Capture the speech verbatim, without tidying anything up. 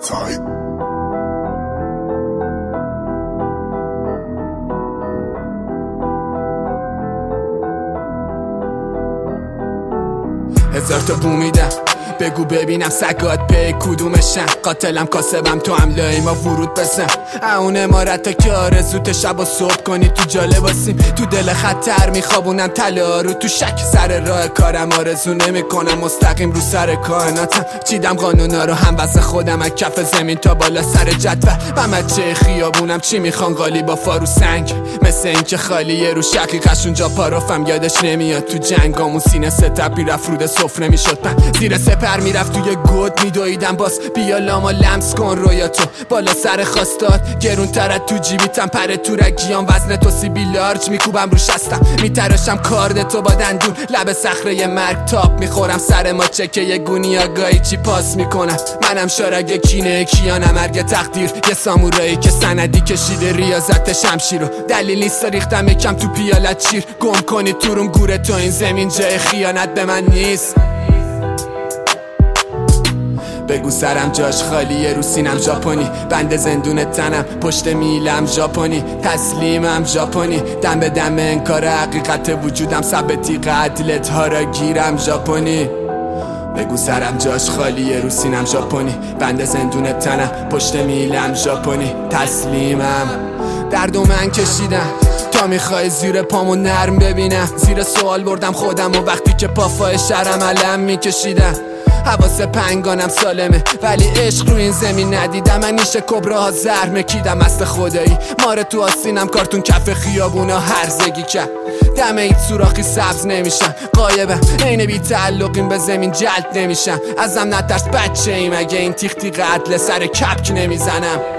هزار تا بو میدم بگو ببینم سگات به کدومشن، قاتلم کاسبم تو هم لای ما ورود بزن. اون امارت ها که آرزوت شب و صبح کنی تو جا لباسیم، تو دل خطر میخوابونم طلا رو تو شک. سر راه کارم آرزو نمی کنم مستقیم رو سر کائناتم. چیدم قانونا رو هم واسه خودم از کف زمین تا بالا سر جدول. و مچه خیابونم چی میخوان قالی با فارو سنگ، مثل این که خالیه رو شقیقشون جا پاروفم. یادش نمیاد تو جنگامون سینه ستپ میرفت رود سفره میشد من زیر سپر میرفت توی گود میدویدم باز. بیا لاما لمس کن رویا تو بالا سر خواستاد گرون ترت تو جیبیتم پر تو رگیام وزن تو سی بی لارج میکوبم رو شستم میتراشم کارد تو با دندون لب صخره مرگ تاپ میخورم سر ما چکه یه گونی آگاهی چی پاس میکنم. منم شارگ کینه کیانم مرگ تقدیر یه سامورایی که سندی کشیده ریاضت شمشیر رو دلیل نیست ریختم یکم تو پیالت شیر. گم کنی تو روم گوره تو این زمین جای خیانت به من نیست. بگو سرم جاش خالیه رو سینم ژاپنی، بند زندون تنم پشت میلم ژاپنی، تسلیمم ژاپنی دم به دم انکار حقیقت وجودم ثبتی قتلت ها را گیرم ژاپنی. بگو سرم جاش خالیه رو سینم ژاپنی، بند زندون تنم پشت میلم ژاپنی، تسلیمم دردو من کشیدم تا میخوای زیر پامو نرم ببینم. زیر سوال بردم خودم و وقتی که پافای شرم علم میکشیدم. حواس پنگانم سالمه ولی عشق رو این زمین ندیدم. من نیشه کبراها زهر مکیدم مست خدایی ماره تو آستینم کارتون کف خیابونا هرزگی کرد. دم این سوراخی سبز نمیشم قایبم عین بی تعلقیم به زمین جلد نمیشم. ازم نترس بچه ایم اگه این تیخ تیغ عدل سر کپک نمیزنم.